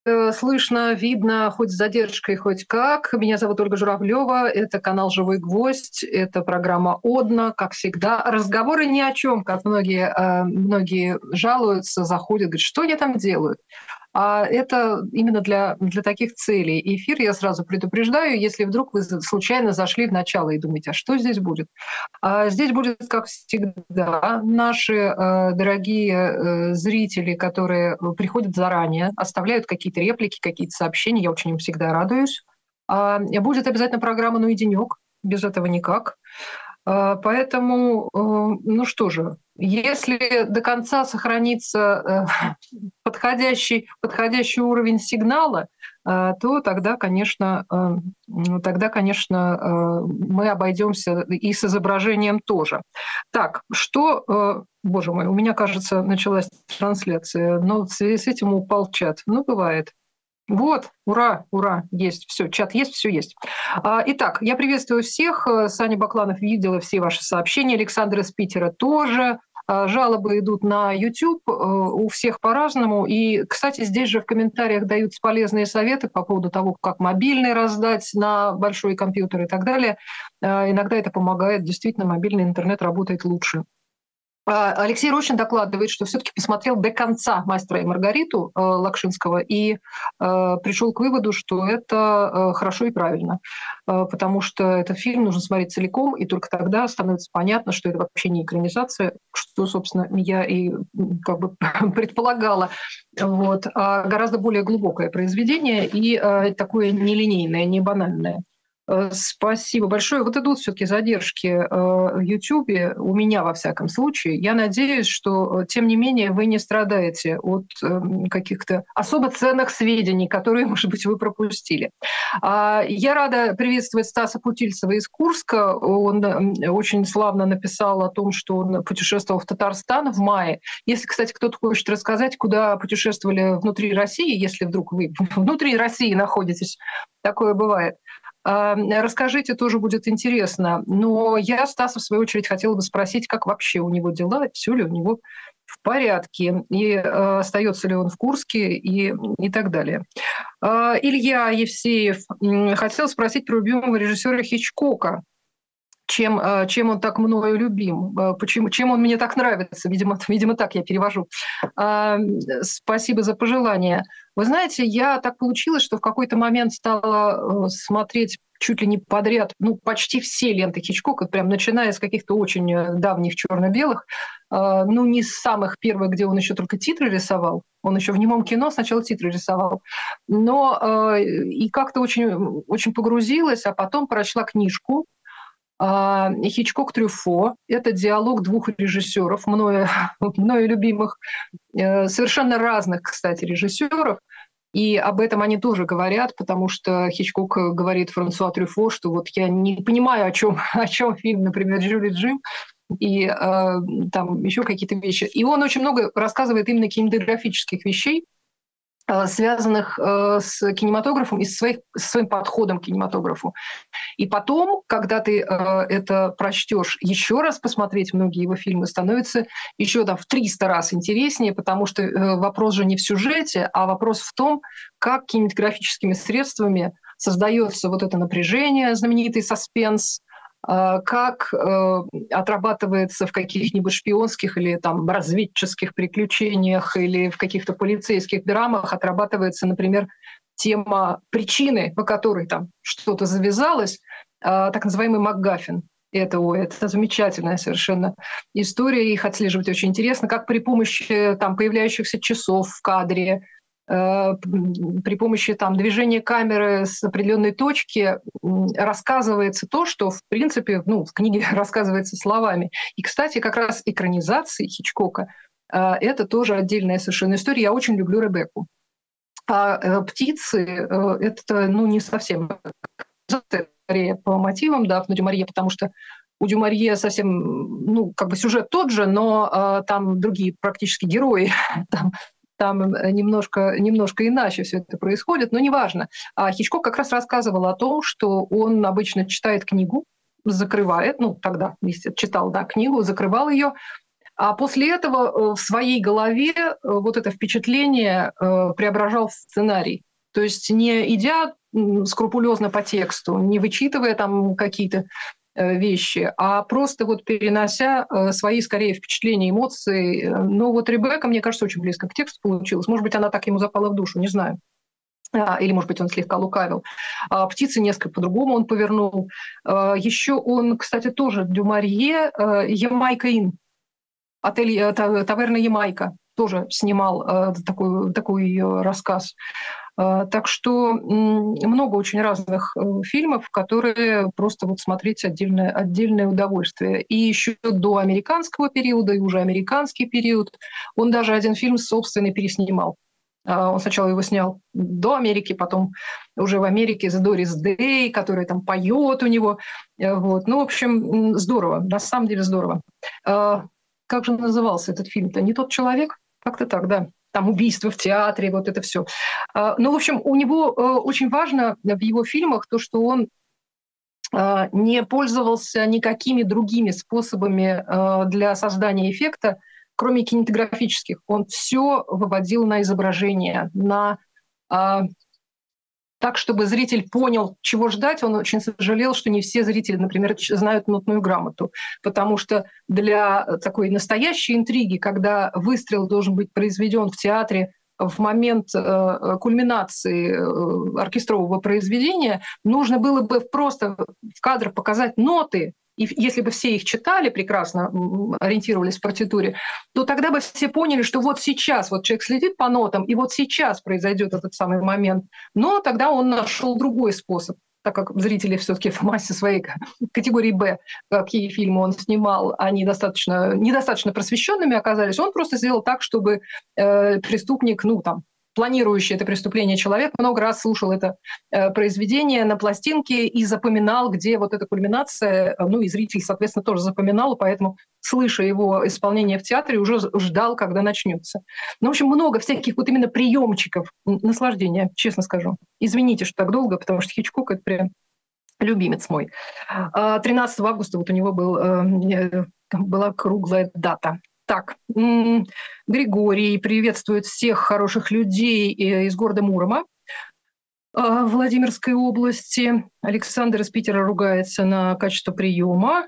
Слышно, видно, хоть с задержкой, хоть как. Меня зовут Ольга Журавлева. Это канал «Живой гвоздь». Это программа «Одна», как всегда. Разговоры ни о чем, как многие жалуются, заходят, говорят, что они там делают. А это именно для таких целей. Эфир, я сразу предупреждаю, если вдруг вы случайно зашли в начало и думаете, а что здесь будет? Здесь будет, как всегда, наши дорогие зрители, которые приходят заранее, оставляют какие-то реплики, какие-то сообщения. Я очень им всегда радуюсь. Будет обязательно программа «Ну и денек». Без этого никак. Поэтому, ну что же, если до конца сохранится подходящий уровень сигнала, то тогда, конечно, мы обойдемся и с изображением тоже. Так, боже мой, у меня, кажется, началась трансляция, но в связи с этим упал чат. Ну, бывает. Вот, ура, ура, есть, все, чат есть, все есть. Итак, я приветствую всех. Саня Бакланов видела все ваши сообщения, Александр из Питера тоже. Жалобы идут на YouTube, у всех по-разному. И, кстати, здесь же в комментариях даются полезные советы по поводу того, как мобильный раздать на большой компьютер и так далее. Иногда это помогает, действительно, мобильный интернет работает лучше. Алексей Рощин докладывает, что все-таки посмотрел до конца «Мастера и Маргариту» Лакшинского и пришел к выводу, что это хорошо и правильно, потому что этот фильм нужно смотреть целиком, и только тогда становится понятно, что это вообще не экранизация, что, собственно, я и как бы предполагала, вот, а гораздо более глубокое произведение и такое нелинейное, не банальное. Спасибо большое. Вот идут все-таки задержки в YouTube, у меня во всяком случае. Я надеюсь, что, тем не менее, вы не страдаете от каких-то особо ценных сведений, которые, может быть, вы пропустили. Я рада приветствовать Стаса Путильцева из Курска. Он очень славно написал о том, что он путешествовал в Татарстан в мае. Если, кстати, кто-то хочет рассказать, куда путешествовали внутри России, если вдруг вы внутри России находитесь, такое бывает, расскажите, тоже будет интересно. Но я Стаса, в свою очередь, хотела бы спросить, как вообще у него дела, все ли у него в порядке, и остается ли он в Курске, и так далее. Илья Евсеев хотел спросить про любимого режиссера Хичкока. Чем он так мною любим, чем он мне так нравится, видимо, так я перевожу. Спасибо за пожелание. Вы знаете, я так получилось, что в какой-то момент стала смотреть чуть ли не подряд, почти все ленты Хичкока, прям начиная с каких-то очень давних черно-белых, не с самых первых, где он еще только титры рисовал, он еще в немом кино сначала титры рисовал, но и как-то очень, очень погрузилась, а потом прочла книжку Хичкок Трюфо. Это диалог двух режиссеров, мною любимых, совершенно разных, кстати, режиссеров. И об этом они тоже говорят, потому что Хичкок говорит Франсуа Трюфо, что вот я не понимаю, о чем фильм, например, «Жюль и Джим», и там еще какие-то вещи. И он очень много рассказывает именно кинематографических вещей, связанных с кинематографом и своим подходом к кинематографу. И потом, когда ты это прочтешь, еще раз посмотреть многие его фильмы становится еще в 300 раз интереснее, потому что вопрос же не в сюжете, а вопрос в том, как кинематографическими средствами создается вот это напряжение, знаменитый саспенс, как отрабатывается в каких-нибудь шпионских или разведческих приключениях или в каких-то полицейских драмах, отрабатывается, например, тема причины, по которой там что-то завязалось, так называемый МакГаффин. Это замечательная совершенно история, их отслеживать очень интересно, как при помощи появляющихся часов в кадре, при помощи движения камеры с определенной точки рассказывается то, что, в принципе, в книге рассказывается словами. И, кстати, как раз экранизации Хичкока это тоже отдельная совершенно история. Я очень люблю Ребекку. А «Птицы» — это не совсем скорее по мотивам, в Дюмарье, потому что у Дюмарье совсем, сюжет тот же, но там другие практически герои, там немножко иначе все это происходит, но неважно. Хичкок как раз рассказывал о том, что он обычно читает книгу, закрывает, тогда читал, книгу, закрывал ее, А после этого в своей голове вот это впечатление преображал в сценарий. То есть не идя скрупулезно по тексту, не вычитывая там какие-то вещи, а просто вот перенося свои, скорее, впечатления, эмоции. Ну вот Ребекка, мне кажется, очень близко к тексту получилась. Может быть, она так ему запала в душу, не знаю. Или, может быть, он слегка лукавил. «Птицы» несколько по-другому он повернул. Еще он, кстати, тоже Дюмарье, «Ямайка-Ин», отель «Таверна Ямайка», тоже снимал такой рассказ. Так что много очень разных фильмов, которые просто вот смотреть отдельное удовольствие. И еще до американского периода, и уже американский период, он даже один фильм собственный переснимал. Он сначала его снял до Америки, потом уже в Америке «The Doris Day», который там поет у него. Вот. Ну, в общем, здорово, на самом деле здорово. Как же назывался этот фильм-то? «Не тот человек»? Как-то так, да. Там убийство в театре, вот это все. Ну, в общем, у него очень важно в его фильмах то, что он не пользовался никакими другими способами для создания эффекта, кроме кинематографических. Он все выводил на изображение, так, чтобы зритель понял, чего ждать. Он очень сожалел, что не все зрители, например, знают нотную грамоту, потому что для такой настоящей интриги, когда выстрел должен быть произведен в театре в момент кульминации оркестрового произведения, нужно было бы просто в кадр показать ноты, и если бы все их читали прекрасно, ориентировались в партитуре, то тогда бы все поняли, что вот сейчас вот человек следит по нотам, и вот сейчас произойдет этот самый момент. Но тогда он нашел другой способ, так как зрители все-таки в массе своей категории «Б», какие фильмы он снимал, они недостаточно просвещенными оказались, он просто сделал так, чтобы преступник, планирующий это преступление человек, много раз слушал это произведение на пластинке и запоминал, где вот эта кульминация, и зритель, соответственно, тоже запоминал, поэтому, слыша его исполнение в театре, уже ждал, когда начнется. В общем, много всяких вот именно приемчиков наслаждения, честно скажу. Извините, что так долго, потому что Хичкок — это прям любимец мой. 13 августа вот у него была круглая дата. Так, Григорий приветствует всех хороших людей из города Мурома, Владимирской области. Александр из Питера ругается на качество приема.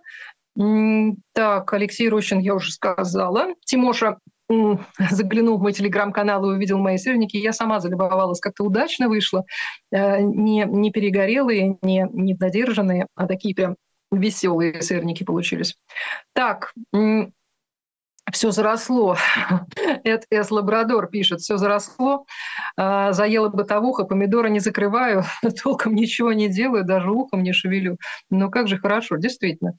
Так, Алексей Рощин, я уже сказала. Тимоша заглянул в мой телеграм-канал и увидел мои сырники. Я сама залюбовалась, как-то удачно вышло. Не перегорелые, не недодержанные, а такие прям веселые сырники получились. Так, все заросло. Эд С. Лабрадор пишет, все заросло. Заела бытовуха, помидоры не закрываю, толком ничего не делаю, даже ухом не шевелю. Ну как же хорошо, действительно.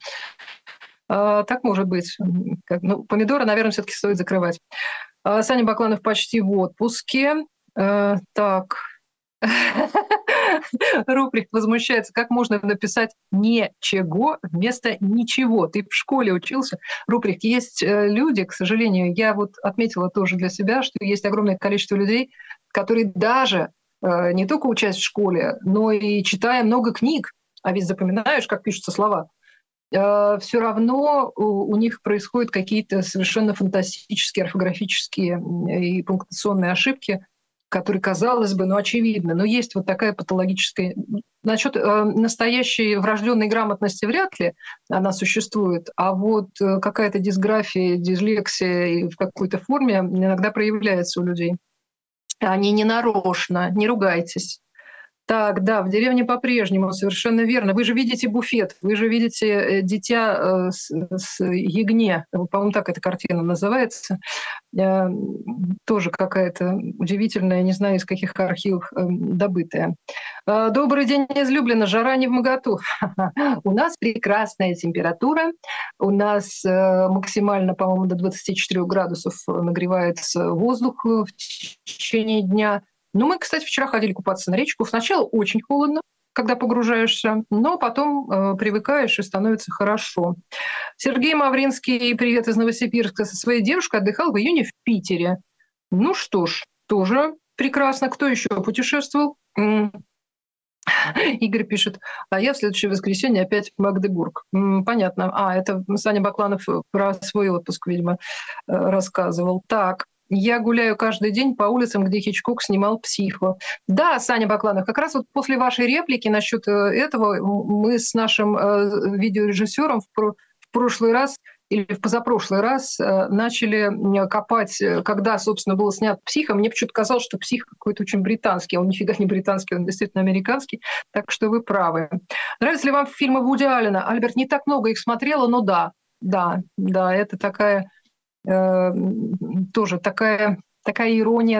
Так может быть. Помидоры, наверное, все-таки стоит закрывать. Саня Бакланов почти в отпуске. Так. Руприхт возмущается, как можно написать «ничего» вместо «ничего». Ты в школе учился. Руприхт, есть люди, к сожалению, я вот отметила тоже для себя, что есть огромное количество людей, которые даже не только учась в школе, но и читая много книг, а ведь запоминаешь, как пишутся слова, все равно у них происходят какие-то совершенно фантастические орфографические и пунктуационные ошибки, которые, казалось бы, очевидны, но есть вот такая патологическая... Насчет настоящей врожденной грамотности вряд ли она существует, а вот какая-то дисграфия, дислексия в какой-то форме иногда проявляется у людей. Они не нарочно, не ругайтесь. Так, да, в деревне по-прежнему, совершенно верно. Вы же видите буфет, вы же видите дитя с ягне, по-моему, так эта картина называется. Тоже какая-то удивительная, не знаю, из каких архивов добытая. Добрый день, излюбленно, жара не вмоготу. У нас прекрасная температура, у нас максимально, по-моему, до 24 градусов нагревается воздух в течение дня. Ну, мы, кстати, вчера ходили купаться на речку. Сначала очень холодно, когда погружаешься, но потом привыкаешь и становится хорошо. Сергей Мавринский, привет из Новосибирска, со своей девушкой отдыхал в июне в Питере. Ну что ж, тоже прекрасно. Кто еще путешествовал? Игорь пишет, а я в следующее воскресенье опять в Магдебург. Понятно. Это Саня Бакланов про свой отпуск, видимо, рассказывал. Так, я гуляю каждый день по улицам, где Хичкок снимал «Психо». Да, Саня Бакланов, как раз вот после вашей реплики насчет этого мы с нашим видеорежиссером в прошлый раз или в позапрошлый раз начали копать, когда, собственно, был снят «Психо». Мне почему-то казалось, что «Психо» какой-то очень британский, а он нифига не британский, он действительно американский, так что вы правы. Нравятся ли вам фильмы Вуди Аллена? Альберт, не так много их смотрела, но да, это такая тоже такая ирония,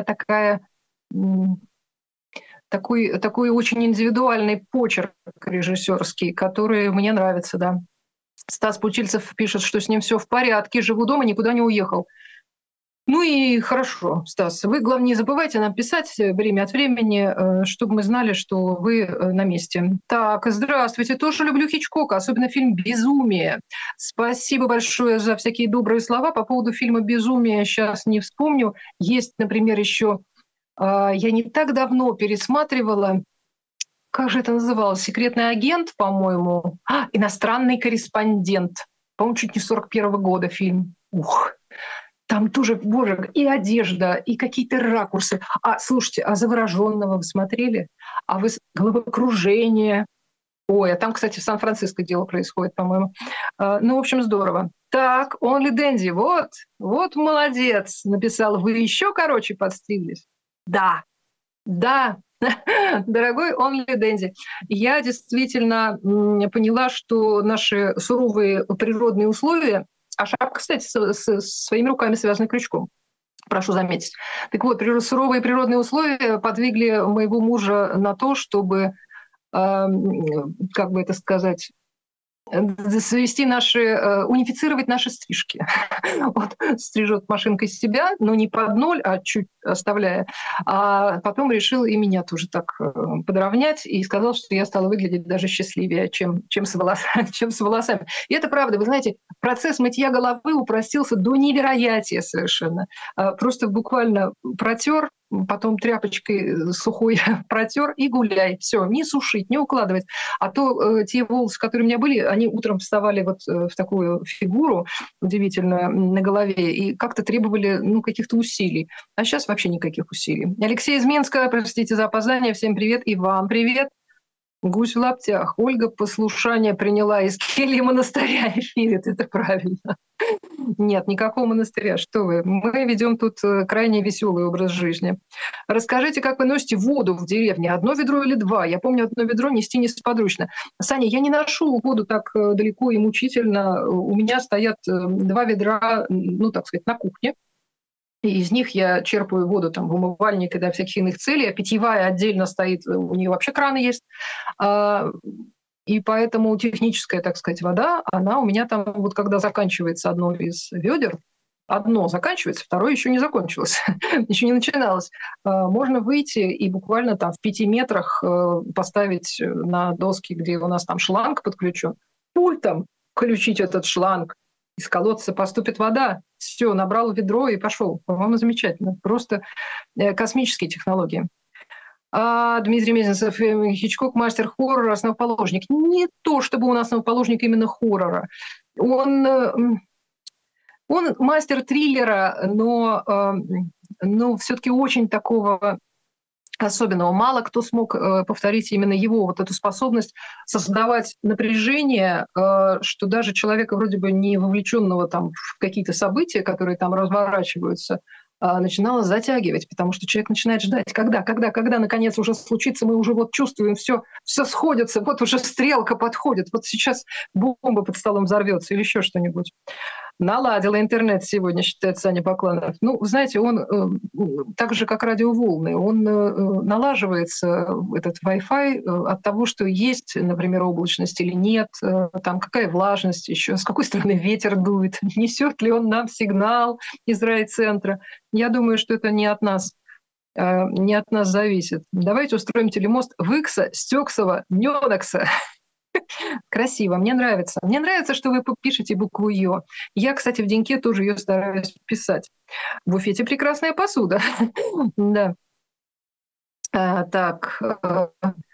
такой очень индивидуальный почерк режиссерский, который мне нравится, да. Стас Пучильцев пишет, что с ним все в порядке, живу дома, никуда не уехал. Ну и хорошо, Стас, вы, главное, не забывайте нам писать время от времени, чтобы мы знали, что вы на месте. Так, здравствуйте, тоже люблю Хичкока, особенно фильм «Безумие». Спасибо большое за всякие добрые слова. По поводу фильма «Безумие» сейчас не вспомню. Есть, например, еще, я не так давно пересматривала, как же это называлось? «Секретный агент», по-моему. «Иностранный корреспондент». По-моему, чуть не 41-го года фильм. Там тоже, боже, и одежда, и какие-то ракурсы. Слушайте, «Заворожённого» вы смотрели? Вы «Головокружение». А там, кстати, в Сан-Франциско дело происходит, по-моему. В общем, здорово. Так, Only Dandy, вот молодец, написал. Вы еще короче подстриглись? Да, дорогой Only Dandy, я действительно поняла, что наши суровые природные условия, шапка, кстати, с своими руками связана крючком, прошу заметить. Так вот, суровые природные условия подвигли моего мужа на то, чтобы, как бы это сказать, унифицировать наши стрижки. Вот стрижет машинкой себя, но не под ноль, а чуть оставляя. А потом решил и меня тоже так подровнять и сказал, что я стала выглядеть даже счастливее, чем с волосами. И это правда. Вы знаете, процесс мытья головы упростился до невероятия совершенно. Просто буквально протер, потом тряпочкой сухой протер и гуляй. Все, не сушить, не укладывать. А то те волосы, которые у меня были, они утром вставали вот в такую фигуру удивительную на голове и как-то требовали каких-то усилий. А сейчас вообще никаких усилий. Алексей из Минска, простите за опоздание, всем привет, и вам привет. Гусь в лаптях. Ольга послушание приняла из кельи монастыря и фирит. Это правильно. Нет, никакого монастыря. Что вы? Мы ведем тут крайне веселый образ жизни. Расскажите, как вы носите воду в деревне? Одно ведро или два? Я помню, одно ведро нести несподручно. Саня, я не ношу воду так далеко и мучительно. У меня стоят два ведра, так сказать, на кухне. И из них я черпаю воду там, в умывальник и для всяких иных целей, а питьевая отдельно стоит, у нее вообще краны есть. И поэтому техническая, так сказать, вода, она у меня там, вот когда заканчивается одно из ведер, одно заканчивается, второе еще не закончилось, еще не начиналось. Можно выйти и буквально там в 5 метрах поставить на доски, где у нас там шланг подключен, пультом включить этот шланг, из колодца поступит вода, все, набрал ведро и пошел. По-моему, замечательно. Просто космические технологии. Дмитрий Мезенцев, Хичкок, мастер хоррора, основоположник. Не то, чтобы он основоположник именно хоррора. Он мастер триллера, но все-таки очень такого особенного. Мало кто смог повторить именно его вот эту способность создавать напряжение, что даже человека вроде бы не вовлеченного там в какие-то события, которые там разворачиваются, начинало затягивать, потому что человек начинает ждать, когда наконец уже случится, мы уже вот чувствуем, все сходится, вот уже стрелка подходит, вот сейчас бомба под столом взорвется или еще что-нибудь. Наладила интернет сегодня, считает Саня Бакланов. Знаете, он так же, как радиоволны, он налаживается, этот Wi-Fi, от того, что есть, например, облачность или нет, там какая влажность еще, с какой стороны ветер дует, несет ли он нам сигнал из райцентра. Я думаю, что это не от нас зависит. Давайте устроим телемост Выкса, Стёксова, Нёнокса. Красиво, мне нравится. Мне нравится, что вы пишете букву «Ё». Я, кстати, в Деньке тоже ее стараюсь писать. В буфете прекрасная посуда. Да. Так.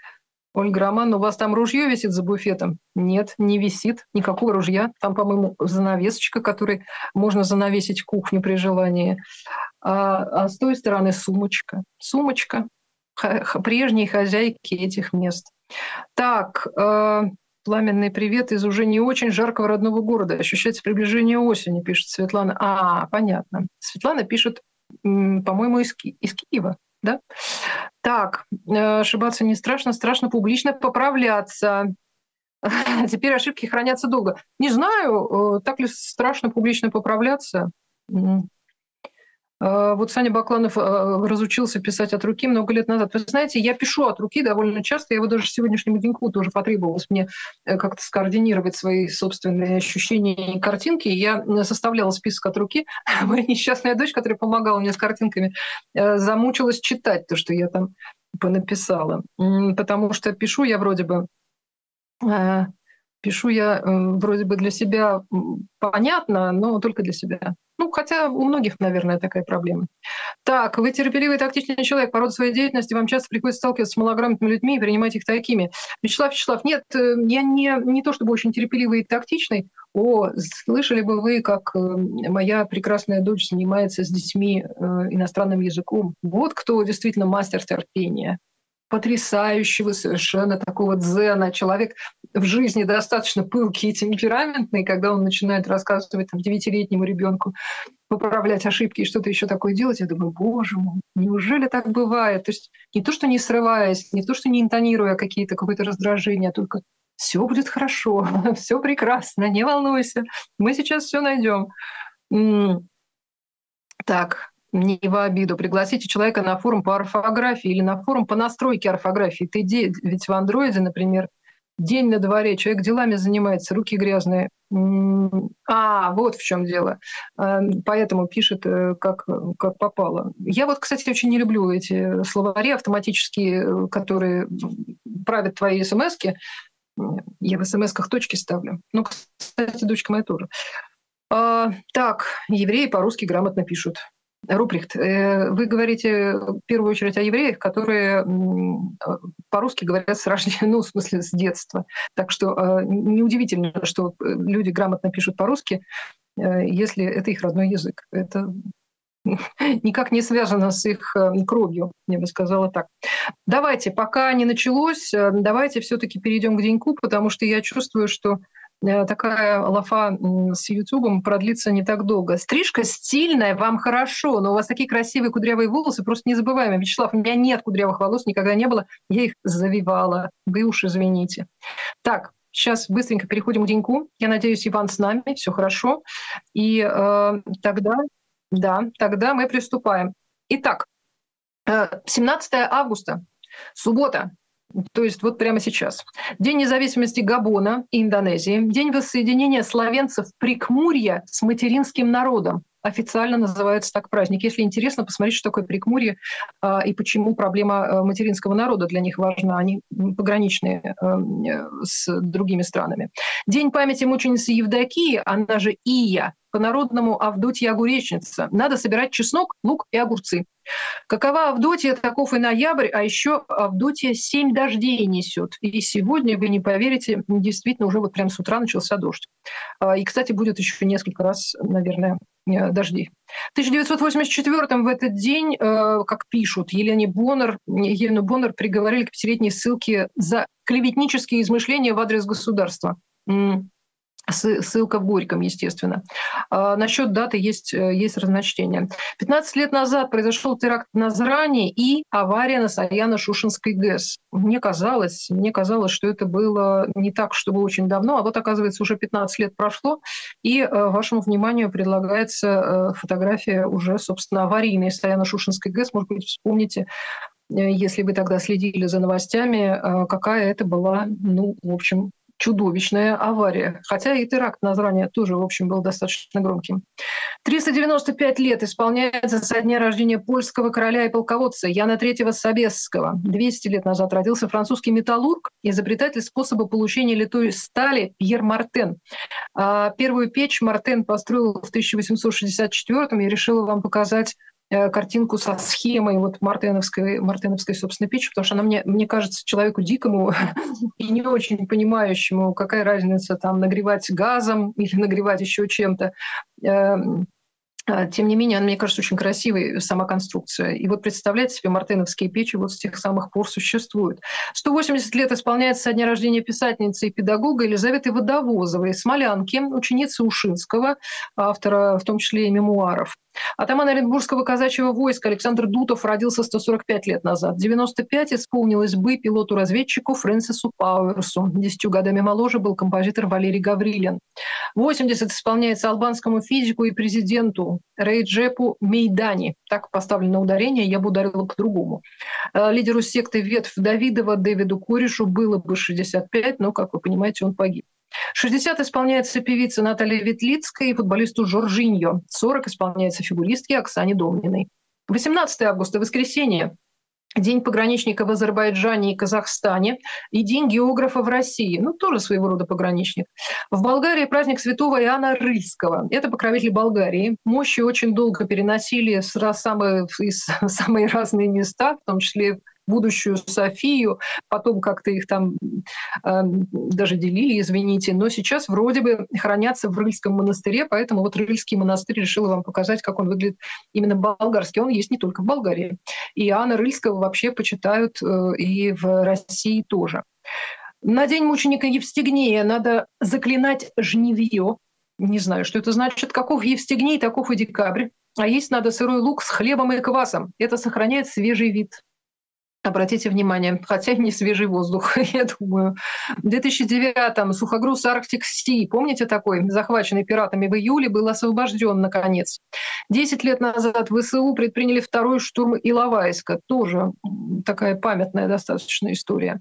Ольга Романовна, у вас там ружье висит за буфетом? Нет, не висит. Никакого ружья. Там, по-моему, занавесочка, которой можно занавесить кухню при желании. А с той стороны сумочка. Сумочка прежней хозяйки этих мест. Так, пламенный привет из уже не очень жаркого родного города. Ощущается приближение осени, пишет Светлана. Понятно. Светлана пишет, по-моему, из Киева. Да? Так, ошибаться не страшно, страшно публично поправляться. Теперь ошибки хранятся долго. Не знаю, так ли страшно публично поправляться. Вот Саня Бакланов разучился писать от руки много лет назад. Вы знаете, я пишу от руки довольно часто. Я его даже сегодняшнему деньку тоже потребовалось мне как-то скоординировать свои собственные ощущения и картинки. Я составляла список от руки. Моя несчастная дочь, которая помогала мне с картинками, замучилась читать то, что я там понаписала. Потому что пишу я вроде бы для себя понятно, но только для себя. Хотя у многих, наверное, такая проблема. Так, вы терпеливый и тактичный человек. По роду своей деятельности вам часто приходится сталкиваться с малограмотными людьми и принимать их такими. Вячеслав, нет, я не то чтобы очень терпеливый и тактичный. Слышали бы вы, как моя прекрасная дочь занимается с детьми иностранным языком. Вот кто действительно мастер терпения. Потрясающего совершенно такого дзена. Человек в жизни достаточно пылкий и темпераментный, когда он начинает рассказывать 9-летнему ребенку, поправлять ошибки и что-то еще такое делать, я думаю, боже мой, неужели так бывает? То есть не то, что не срываясь, не то, что не интонируя какое-то раздражение, а только все будет хорошо, все прекрасно, не волнуйся, мы сейчас все найдем. Так, не в обиду. Пригласите человека на форум по орфографии или на форум по настройке орфографии. Ведь в андроиде, например, день на дворе, человек делами занимается, руки грязные. Вот в чем дело. Поэтому пишет, как попало. Я кстати, очень не люблю эти словари автоматические, которые правят твои смски. Я в смсках точки ставлю. Кстати, дочка моя тоже. Так, евреи по-русски грамотно пишут. Руприхт, вы говорите в первую очередь о евреях, которые по-русски говорят с рождения, в смысле с детства. Так что неудивительно, что люди грамотно пишут по-русски, если это их родной язык. Это никак не связано с их кровью, я бы сказала так. Давайте, пока не началось, давайте все-таки перейдем к деньку, потому что я чувствую, что такая лафа с Ютубом продлится не так долго. Стрижка стильная, вам хорошо, но у вас такие красивые кудрявые волосы, просто незабываемые. Вячеслав, у меня нет кудрявых волос, никогда не было, я их завивала. Вы уж извините. Так, сейчас быстренько переходим к деньку. Я надеюсь, Иван с нами, все хорошо. И тогда мы приступаем. Итак, 17 августа, суббота. То есть прямо сейчас. День независимости Габона и Индонезии. День воссоединения словенцев Прикмурья с материнским народом. Официально называется так праздник. Если интересно, посмотрите, что такое Прикмурье и почему проблема материнского народа для них важна. Они пограничные с другими странами. День памяти мученицы Евдокии, она же Ия, по-народному Авдотья Огуречница. Надо собирать чеснок, лук и огурцы. Какова Авдотья, таков и ноябрь, а еще Авдотья 7 дождей несет. И сегодня, вы не поверите, действительно уже прямо с утра начался дождь. И, кстати, будет еще несколько раз, наверное, дождей. В 1984 в этот день, как пишут, Елену Боннер приговорили к 5-летней ссылке за клеветнические измышления в адрес государства. Ссылка в Горьком, естественно. Насчет даты есть разночтение. 15 лет назад произошел теракт в Назрани и авария на Саяно-Шушенской ГЭС. Мне казалось, что это было не так, чтобы очень давно, а оказывается, уже 15 лет прошло, и вашему вниманию предлагается фотография уже, собственно, аварийной Саяно-Шушенской ГЭС. Может быть, вспомните, если вы тогда следили за новостями, какая это была, в общем, чудовищная авария. Хотя и теракт на Назрани тоже, в общем, был достаточно громким. 395 лет исполняется со дня рождения польского короля и полководца Яна III Собесского. 200 лет назад родился французский металлург, изобретатель способа получения литой стали Пьер Мартен. Первую печь Мартен построил в 1864-м. Я решила вам показать картинку со схемой вот мартеновской, собственно, печи, потому что она мне кажется, человеку дикому и не очень понимающему, какая разница там нагревать газом или нагревать еще чем-то. Тем не менее, она, мне кажется, очень красивой, сама конструкция. И вот представляете себе, мартеновские печи вот с тех самых пор существуют. 180 лет исполняется со дня рождения писательницы и педагога Елизаветы Водовозовой, смолянки, ученицы Ушинского, автора в том числе и мемуаров. Атаман Оренбургского казачьего войска Александр Дутов родился 145 лет назад. 95 исполнилось бы пилоту-разведчику Фрэнсису Пауэрсу. 10 годами моложе был композитор Валерий Гаврилин. 80 исполняется албанскому физику и президенту Рейджепу Мейдани. Так поставлено ударение, я бы ударила по-другому. Лидеру секты ветвь Давидова Дэвиду Куришу было бы 65, но, как вы понимаете, он погиб. 60 исполняется певице Наталье Ветлицкой и футболисту Жоржиньо. 40 исполняется фигуристке Оксане Домниной. 18 августа, воскресенье. День пограничника в Азербайджане и Казахстане и День географа в России. Ну, тоже своего рода пограничник. В Болгарии праздник святого Иоанна Рыльского. Это покровитель Болгарии. Мощи очень долго переносили из самые разные места, в том числе будущую Софию, потом как-то их там даже делили, извините, но сейчас вроде бы хранятся в Рыльском монастыре, поэтому вот Рыльский монастырь решил вам показать, как он выглядит именно болгарский. Он есть не только в Болгарии. И Иоанна Рыльского вообще почитают и в России тоже. На день мученика Евстигнея надо заклинать жнивье. Не знаю, что это значит. Каков Евстигней, таков и декабрь. А есть надо сырой лук с хлебом и квасом. Это сохраняет свежий вид. Обратите внимание, хотя не свежий воздух, я думаю. В 2009-м сухогруз Arctic Sea, помните такой, захваченный пиратами в июле, был освобожден наконец. 10 лет назад ВСУ предприняли второй штурм Иловайска, тоже такая памятная достаточно история.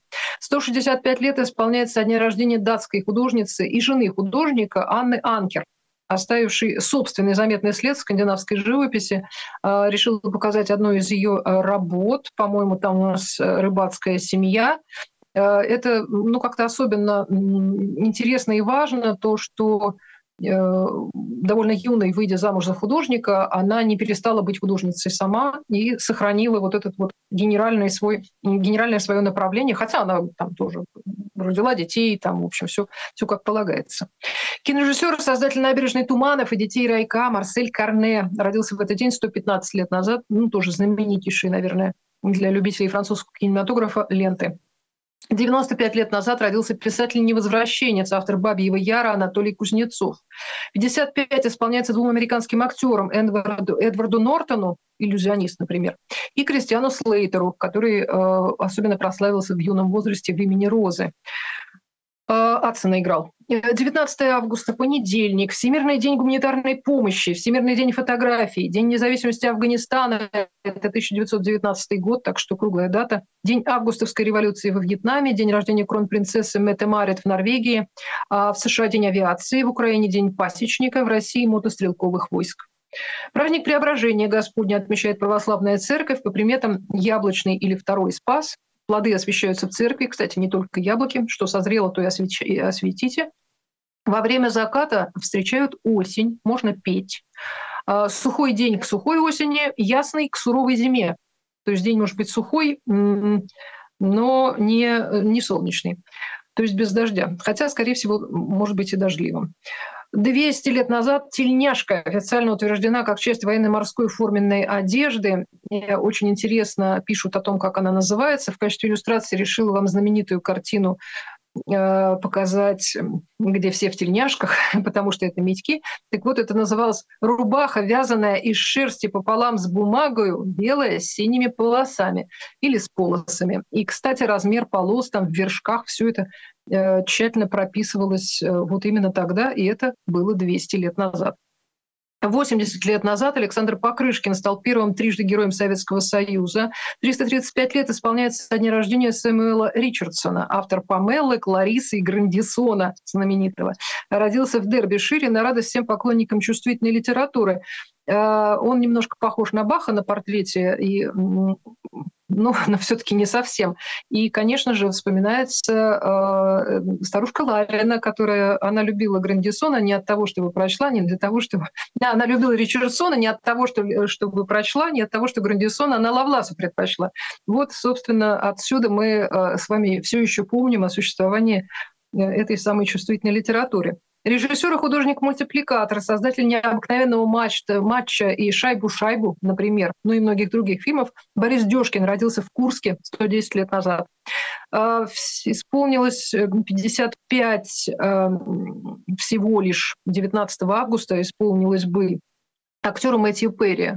165 лет исполняется со дня рождения датской художницы и жены художника Анны Анкер, оставивший собственный заметный след в скандинавской живописи, решил показать одну из ее работ. По-моему, там у нас рыбацкая семья. Это как-то особенно интересно и важно то, что довольно юной, выйдя замуж за художника, она не перестала быть художницей сама и сохранила вот этот вот генеральное свое направление, хотя она там тоже родила детей, там, в общем, все как полагается. Кинорежиссер, создатель «Набережной Туманов» и «Детей райка» Марсель Карне родился в этот день 115 лет назад, тоже знаменитейший, наверное, для любителей французского кинематографа ленты. 95 лет назад родился писатель-невозвращенец, автор «Бабьего Яра» Анатолий Кузнецов. 55 исполняется двум американским актерам Эдварду Нортону, иллюзионист, например, и Кристиану Слейтеру, который особенно прославился в юном возрасте в «Имени Розы». Адсона играл. 19 августа, понедельник, Всемирный день гуманитарной помощи, Всемирный день фотографии, День независимости Афганистана, это 1919 год, так что круглая дата. День августовской революции во Вьетнаме, день рождения кронпринцессы Метте Марет в Норвегии, в США день авиации, в Украине день пасечника, в России мотострелковых войск. Праздник Преображения Господня отмечает православная церковь по приметам яблочный или второй спас. Плоды освящаются в церкви, кстати, не только яблоки, что созрело, то и осветите. Во время заката встречают осень, можно петь. Сухой день к сухой осени, ясный к суровой зиме. То есть день может быть сухой, но не солнечный, то есть без дождя. Хотя, скорее всего, может быть и дождливым. 200 лет назад тельняшка официально утверждена как часть военно-морской форменной одежды. И очень интересно пишут о том, как она называется. В качестве иллюстрации решила вам знаменитую картину показать, где все в тельняшках, потому что это медьки. Так вот, это называлось «рубаха, вязаная из шерсти пополам с бумагою, белая с синими полосами» или с полосами. И, кстати, размер полос там в вершках, все это тщательно прописывалось вот именно тогда, и это было 200 лет назад. 80 лет назад Александр Покрышкин стал первым трижды Героем Советского Союза. 335 лет исполняется со дня рождения Сэмюэла Ричардсона, автор «Памеллы», «Кларисы» и «Грандисона» знаменитого. Родился в Дербишире на радость всем поклонникам чувствительной литературы. Он немножко похож на Баха на портрете, но все-таки не совсем. И, конечно же, вспоминается старушка Ларина, она любила Грандисона не от того, чтобы прочла, не для того, чтобы... Да, она любила Ричардсона не от того, чтобы прочла, не от того, что Грандисона она Лавласу предпочла. Вот, собственно, отсюда мы с вами все еще помним о существовании этой самой чувствительной литературы. Режиссер и художник-мультипликатор, создатель «Необыкновенного матча» и «Шайбу-шайбу», например, ну и многих других фильмов, Борис Дёшкин родился в Курске 110 лет назад. Исполнилось 55 всего лишь 19 августа, исполнилось бы актеру Мэтью Перри,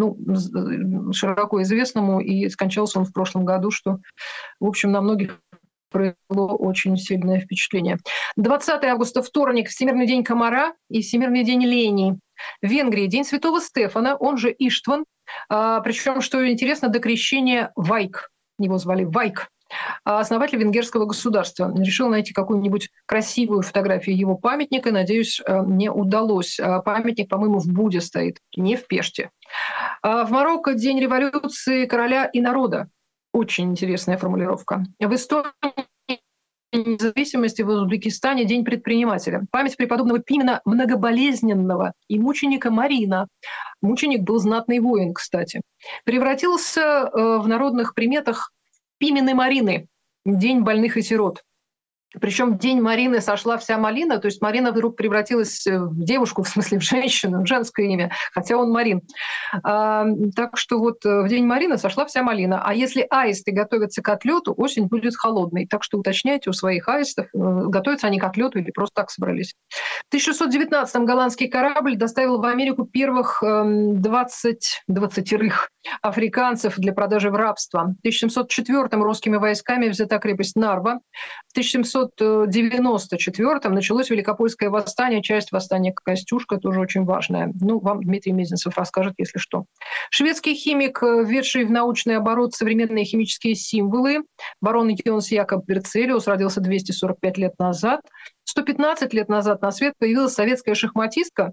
широко известному, и скончался он в прошлом году, что, в общем, на многих произвело очень сильное впечатление. 20 августа, вторник, Всемирный день комара и Всемирный день лени. В Венгрии день Святого Стефана, он же Иштван. Причем, что интересно, до крещения Вайк. Его звали Вайк. Основатель венгерского государства. Решил найти какую-нибудь красивую фотографию его памятника. Надеюсь, мне удалось. Памятник, по-моему, в Буде стоит, не в Пеште. В Марокко день революции короля и народа. Очень интересная формулировка. В Эстонии независимости, в Узбекистане день предпринимателя. Память преподобного Пимена Многоболезненного и мученика Марина. Мученик был знатный воин, кстати. Превратился в народных приметах Пимены Марины. День больных и сирот. Причем день Марины сошла вся малина, то есть Марина вдруг превратилась в девушку, в смысле в женщину, в женское имя, хотя он Марин. Так что вот в день Марины сошла вся малина. А если аисты готовятся к отлету, осень будет холодной. Так что уточняйте у своих аистов, готовятся они к отлету или просто так собрались. В 1619-м голландский корабль доставил в Америку первых 20 африканцев для продажи в рабство. В 1704-м русскими войсками взята крепость Нарва. В 1794-м началось Великопольское восстание, часть восстания Костюшка, тоже очень важная. Ну, вам Дмитрий Мезенцев расскажет, если что. Шведский химик, введший в научный оборот современные химические символы, барон Йонс Якоб Берцелиус, родился 245 лет назад. 115 лет назад на свет появилась советская шахматистка,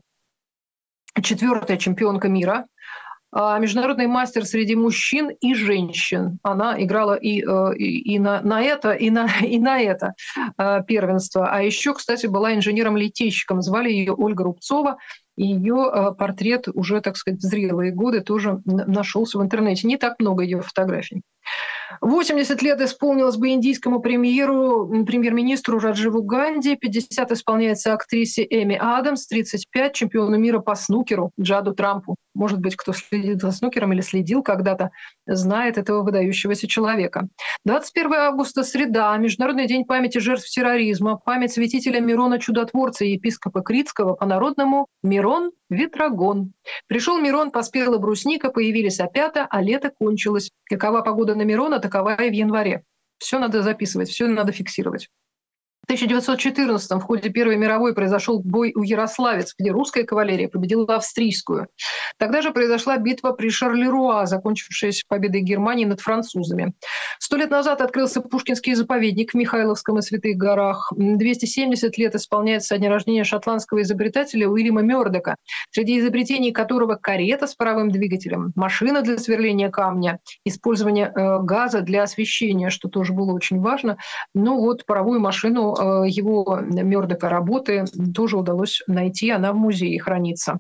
4-я чемпионка мира, международный мастер среди мужчин и женщин. Она играла и на это первенство. А еще, кстати, была инженером-литейщиком. Звали ее Ольга Рубцова. И ее портрет уже, так сказать, в зрелые годы тоже нашелся в интернете. Не так много ее фотографий. 80 лет исполнилось бы индийскому премьер-министру Радживу Ганди, 50 исполняется актрисе Эми Адамс, 35 чемпиону мира по снукеру Джаду Трампу. Может быть, кто следит за снукером или следил когда-то, знает этого выдающегося человека. 21 августа, среда, Международный день памяти жертв терроризма, память святителя Мирона Чудотворца и епископа Критского, по-народному Мирон Ветрогон. Пришел Мирон, поспела брусника, появились опята, а лето кончилось. Какова погода на Мирона, такова и в январе. Все надо записывать, все надо фиксировать. В 1914 в ходе Первой мировой произошел бой у Ярославец, где русская кавалерия победила австрийскую. Тогда же произошла битва при Шарлеруа, закончившаяся победой Германии над французами. 100 лет назад открылся Пушкинский заповедник в Михайловском и Святых горах. 270 лет исполняется со дня рождения шотландского изобретателя Уильяма Мёрдока, среди изобретений которого карета с паровым двигателем, машина для сверления камня, использование газа для освещения, что тоже было очень важно. Ну вот паровую машину его Мёрдока работы тоже удалось найти, она в музее хранится.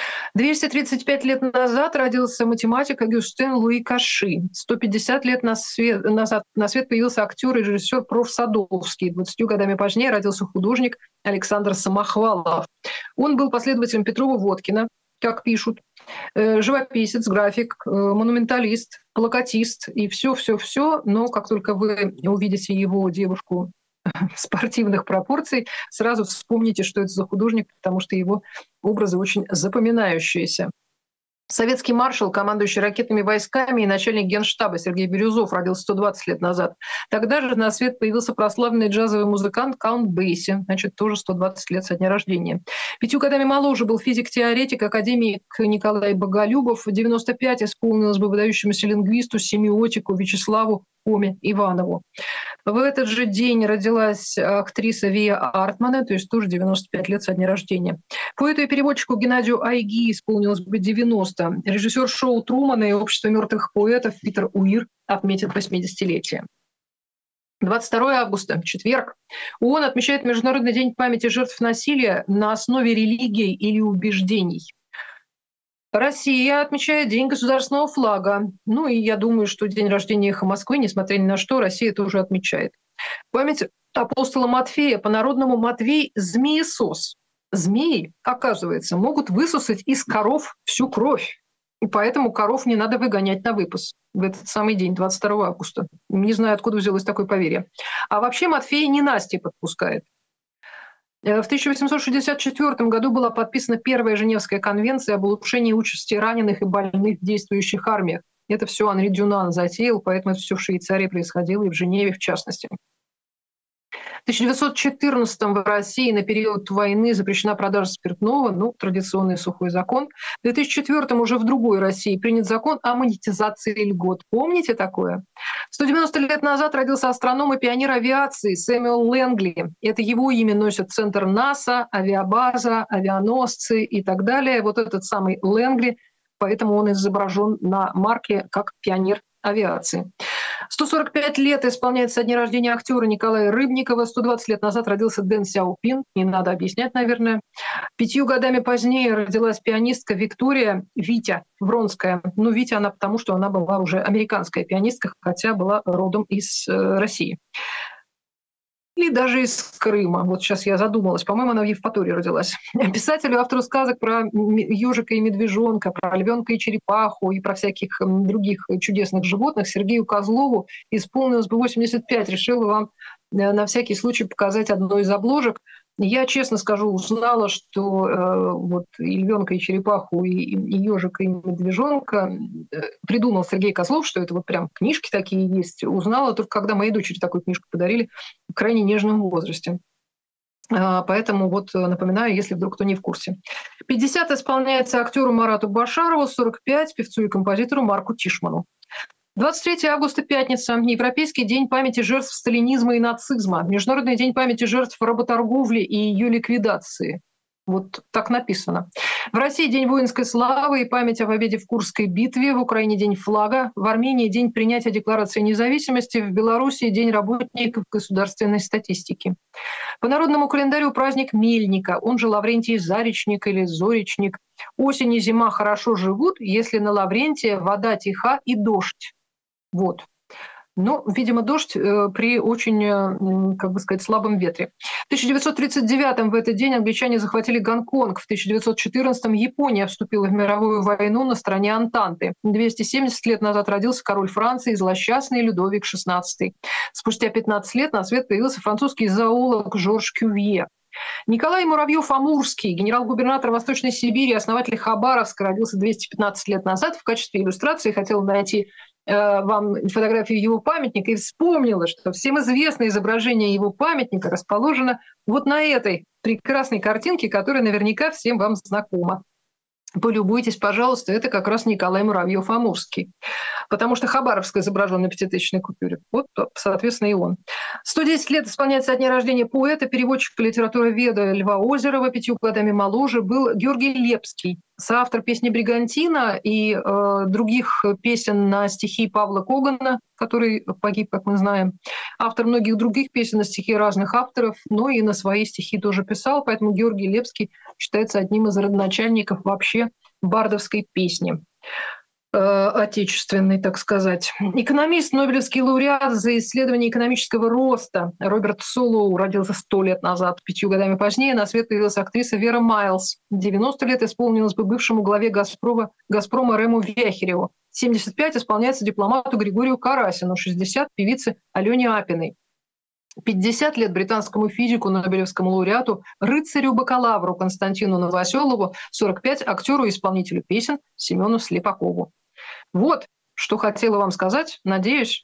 235 лет назад родился математик Агюстен Луи Каши. 150 лет назад на свет появился актер и режиссер Проф. Садовский. 20 годами позднее родился художник Александр Самохвалов. Он был последователем Петрова-Водкина, как пишут, живописец, график, монументалист, плакатист и все-все-все. Но как только вы увидите его девушку спортивных пропорций, сразу вспомните, что это за художник, потому что его образы очень запоминающиеся. Советский маршал, командующий ракетными войсками и начальник генштаба Сергей Бирюзов родился 120 лет назад. Тогда же на свет появился прославленный джазовый музыкант Каунт Бейси, значит, тоже 120 лет со дня рождения. 5 годами моложе был физик-теоретик, академик Николай Боголюбов. В 95 исполнилось бы выдающемуся лингвисту, семиотику Вячеславу Коме Иванову. В этот же день родилась актриса Вия Артман, то есть тоже 95 лет со дня рождения. Поэту и переводчику Геннадию Айги исполнилось бы 90. Режиссер шоу «Трумана» и «Общество мертвых поэтов» Питер Уир отметит 80-летие. 22 августа, четверг. ООН отмечает Международный день памяти жертв насилия на основе религии или убеждений. Россия отмечает День государственного флага. Ну и я думаю, что день рождения «Эхо Москвы», несмотря ни на что, Россия это уже отмечает. Память апостола Матфея, по-народному Матвей – змеесос. Змеи, оказывается, могут высосать из коров всю кровь. И поэтому коров не надо выгонять на выпас в этот самый день, 22 августа. Не знаю, откуда взялось такое поверье. А вообще Матфей ненастье подпускает. В 1864 году была подписана Первая Женевская конвенция об улучшении участи раненых и больных в действующих армиях. Это все Анри Дюнан затеял, поэтому это все в Швейцарии происходило, и в Женеве в частности. В 1914 в России на период войны запрещена продажа спиртного, традиционный сухой закон. В 2004 уже в другой России принят закон о монетизации льгот. Помните такое? 190 лет назад родился астроном и пионер авиации Сэмюэл Лэнгли. Это его имя носит центр НАСА, авиабаза, авианосцы и так далее. Вот этот самый Лэнгли, поэтому он изображен на марке как пионер авиации. 145 лет исполняется со дня рождения актера Николая Рыбникова. 120 лет назад родился Дэн Сяопин. Не надо объяснять, наверное. 5 годами позднее родилась пианистка Виктория Витя Вронская. Витя она потому, что она была уже американская пианистка, хотя была родом из России. Или даже из Крыма. Вот сейчас я задумалась. По-моему, она в Евпатории родилась. Писателю, автору сказок про ежика и медвежонка, про львенка и черепаху и про всяких других чудесных животных Сергею Козлову исполнилось бы 85. Решила вам на всякий случай показать одну из обложек. Я, честно скажу, узнала, что вот и львенка, и черепаху, и ежика, и медвежонка придумал Сергей Козлов, что это вот прям книжки такие есть. Узнала только, когда моей дочери такую книжку подарили в крайне нежном возрасте. Поэтому вот напоминаю, если вдруг кто не в курсе. 50 исполняется актеру Марату Башарову, 45 певцу и композитору Марку Тишману. 23 августа, пятница, Европейский день памяти жертв сталинизма и нацизма, Международный день памяти жертв работорговли и ее ликвидации. Вот так написано. В России день воинской славы и память о победе в Курской битве, в Украине день флага, в Армении день принятия Декларации независимости, в Беларуси день работников государственной статистики. По народному календарю праздник Мельника, он же Лаврентий Заречник или Зоречник. Осень и зима хорошо живут, если на Лаврентия вода тиха и дождь. Вот. Видимо, дождь при очень, слабом ветре. В 1939 в этот день англичане захватили Гонконг. В 1914 Япония вступила в мировую войну на стороне Антанты. 270 лет назад родился король Франции, злосчастный Людовик XVI. Спустя 15 лет на свет появился французский зоолог Жорж Кювье. Николай Муравьев-Амурский, генерал-губернатор Восточной Сибири, основатель Хабаровска, родился 215 лет назад. В качестве иллюстрации хотел найти вам фотографию его памятника и вспомнила, что всем известное изображение его памятника расположено вот на этой прекрасной картинке, которая наверняка всем вам знакома. Полюбуйтесь, пожалуйста, это как раз Николай Муравьев-Амурский. Потому что Хабаровск изображен на 5000-й купюре. Вот, соответственно, и он. 110 лет исполняется от дня рождения поэта, переводчика литературоведа Льва Озерова, 5 годами моложе, был Георгий Лепский, соавтор песни «Бригантина» и других песен на стихи Павла Когана, который погиб, как мы знаем. Автор многих других песен на стихи разных авторов, но и на свои стихи тоже писал, поэтому Георгий Лепский считается одним из родоначальников вообще бардовской песни. Отечественный, так сказать. Экономист, нобелевский лауреат за исследование экономического роста Роберт Солоу родился 100 лет назад. 5 годами позднее на свет появилась актриса Вера Майлз. 90 лет исполнилось бы бывшему главе «Газпрома» Рему Вяхереву. 75 исполняется дипломату Григорию Карасину. 60 певице Алене Апиной. 50 лет британскому физику, нобелевскому лауреату, рыцарю-бакалавру Константину Новоселову, 45 актеру и исполнителю песен Семену Слепакову. Вот, что хотела вам сказать. Надеюсь,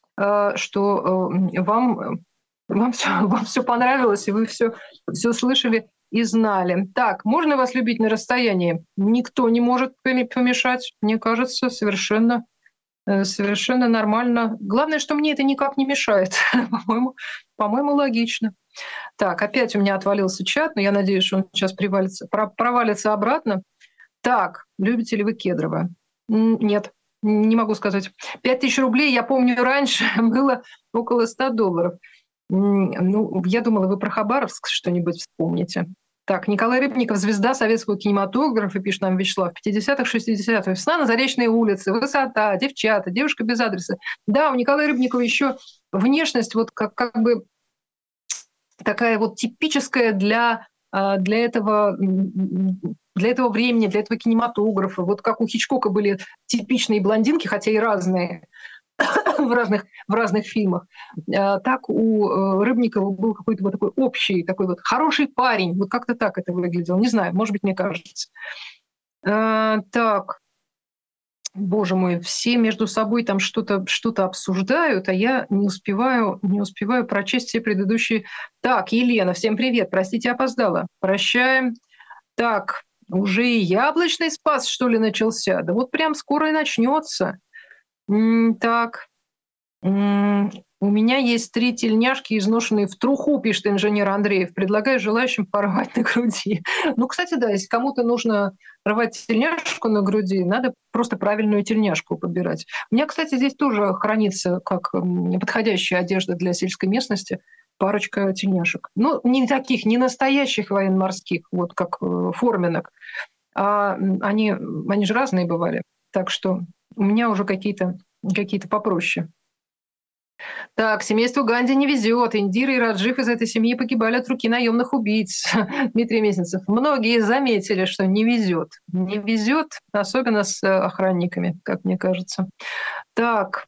что вам все понравилось, и вы все слышали и знали. Так, можно вас любить на расстоянии? Никто не может помешать, мне кажется, совершенно Совершенно нормально. Главное, что мне это никак не мешает. По-моему, логично. Так, опять у меня отвалился чат, но я надеюсь, что он сейчас провалится обратно. Так, любите ли вы Кедрово? Нет, не могу сказать. 5000 рублей, я помню, раньше было около $100. Ну, я думала, вы про Хабаровск что-нибудь вспомните. Так, Николай Рыбников, звезда советского кинематографа, пишет нам Вячеслав. 50-х, 60-х. Весна на Заречной улице, высота, девчата, девушка без адреса. Да, у Николая Рыбникова еще внешность вот как бы такая вот типическая для этого времени, для этого кинематографа. Вот как у Хичкока были типичные блондинки, хотя и разные, в разных фильмах. Так у Рыбникова был какой-то вот такой общий, такой вот хороший парень. Вот как-то так это выглядело. Не знаю, может быть, мне кажется. Так, боже мой, все между собой там что-то обсуждают, а я не успеваю прочесть все предыдущие. Так, Елена, всем привет. Простите, опоздала. Прощаем. Так, уже и яблочный спас, что ли, начался? Да вот прям скоро и начнется. Так, у меня есть 3 тельняшки, изношенные в труху, пишет инженер Андреев. Предлагаю желающим порвать на груди. Ну, кстати, да, если кому-то нужно рвать тельняшку на груди, надо просто правильную тельняшку подбирать. У меня, кстати, здесь тоже хранится как подходящая одежда для сельской местности парочка тельняшек. Ну, не таких, не настоящих военно-морских, вот как форменок. А они же разные бывали. Так что у меня уже какие-то попроще. Так, семейству Ганди не везет. Индира и Раджив из этой семьи погибали от руки наемных убийц. Дмитрий Месяцев. Многие заметили, что не везет. Не везет, особенно с охранниками, как мне кажется. Так,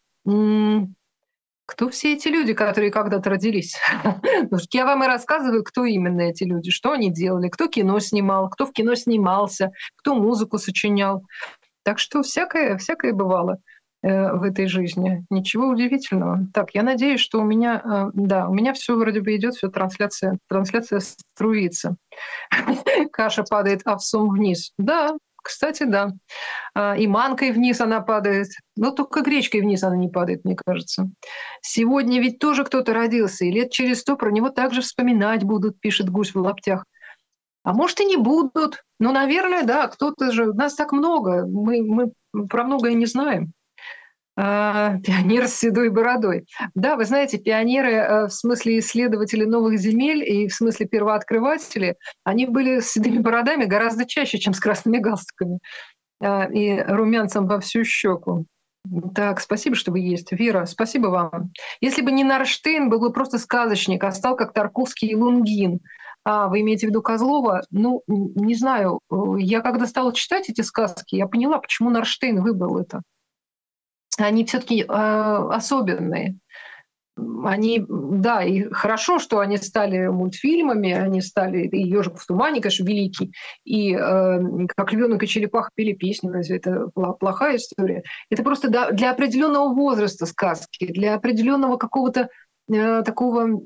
кто все эти люди, которые когда-то родились? Я вам и рассказываю, кто именно эти люди, что они делали, кто кино снимал, кто в кино снимался, кто музыку сочинял. Так что всякое бывало в этой жизни. Ничего удивительного. Так, я надеюсь, что у меня все вроде бы идет, все трансляция струится. Каша падает овсом вниз. Да, кстати, да. И манкой вниз она падает. Но только гречкой вниз она не падает, мне кажется. Сегодня ведь тоже кто-то родился, и лет через 100 про него также вспоминать будут, пишет гусь в лаптях. А может, и не будут. Но, наверное, да, кто-то же... Нас так много, мы про многое не знаем. Пионер с седой бородой. Да, вы знаете, пионеры в смысле исследователей новых земель и в смысле первооткрывателей, они были с седыми бородами гораздо чаще, чем с красными галстуками и румянцем во всю щеку. Так, спасибо, что вы есть. Вера, спасибо вам. Если бы не Нарштейн, был бы просто сказочник, а стал как Тарковский и Лунгин. Вы имеете в виду Козлова? Ну, не знаю. Я когда стала читать эти сказки, я поняла, почему Нарштейн выбрал это. Они все-таки особенные. Они, да, и хорошо, что они стали мультфильмами, они стали, и «Ёжик в тумане», конечно, великий, и «Как львенок и черепаха пели песню», разве это плохая история? Это просто для определенного возраста сказки, для определенного какого-то такого,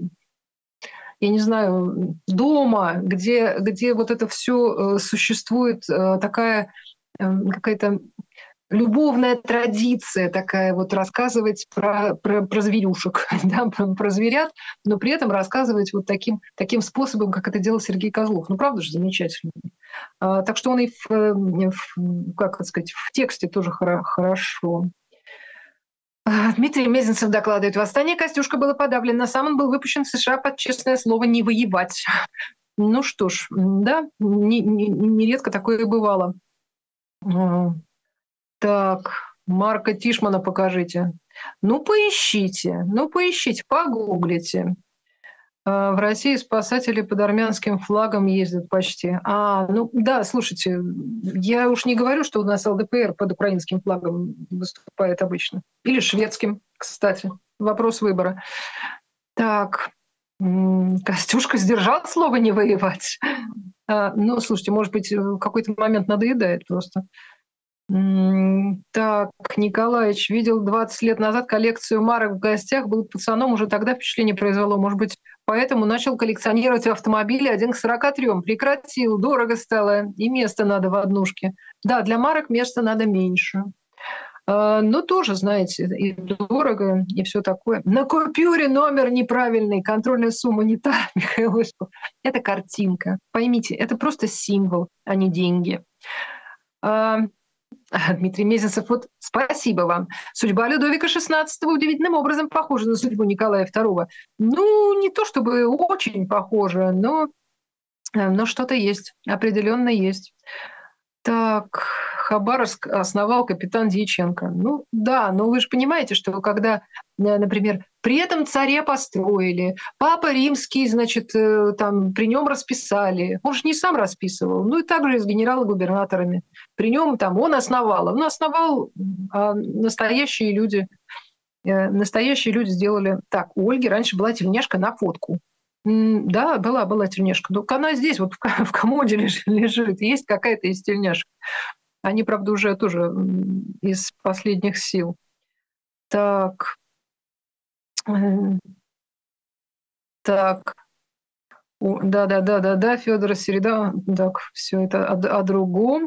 я не знаю, дома, где вот это все существует, такая какая-то любовная традиция такая вот рассказывать про зверюшек, да, про зверят, но при этом рассказывать вот таким способом, как это делал Сергей Козлов. Ну, правда же, замечательно. Так что он и как сказать, в тексте тоже хорошо. Дмитрий Мезенцев докладывает. Восстание Костюшка было подавлено. Сам он был выпущен в США под честное слово «не воевать». Ну что ж, да, нередко такое и бывало. Так, Марка Тишмана покажите. Ну, поищите, погуглите. В России спасатели под армянским флагом ездят почти. Ну да, слушайте, я уж не говорю, что у нас ЛДПР под украинским флагом выступает обычно. Или шведским, кстати. Вопрос выбора. Так, Костюшка сдержал слово «не воевать». Ну, слушайте, может быть, в какой-то момент надоедает просто. Так, Николаевич видел 20 лет назад коллекцию марок в гостях, был пацаном, уже тогда впечатление произвело. Может быть, поэтому начал коллекционировать автомобили 1 к 43. Прекратил, дорого стало, и места надо в однушке. Да, для марок места надо меньше. Но тоже, знаете, и дорого, и все такое. На купюре номер неправильный, контрольная сумма не та, Михаил Осипов. Это картинка. Поймите, это просто символ, а не деньги. Дмитрий Мезенцев, вот спасибо вам. Судьба Людовика XVI удивительным образом похожа на судьбу Николая II. Ну, не то чтобы очень похожа, но что-то есть, определенно есть. Так, Хабаровск основал капитан Дьяченко. Ну да, но вы же понимаете, что когда, например, при этом царе построили, Папа Римский, значит, там при нем расписали. Он же не сам расписывал. Ну и также и с генерал-губернаторами. При нем там он основал. Он основал, а настоящие люди сделали. Так, у Ольги раньше была тельняшка на фотку. Да, была тельняшка. Только она здесь, вот в комоде лежит. Есть какая-то из тельняшек. Они, правда, уже тоже из последних сил. Так. Так. Да, Федора Середа. Так, все это о другом.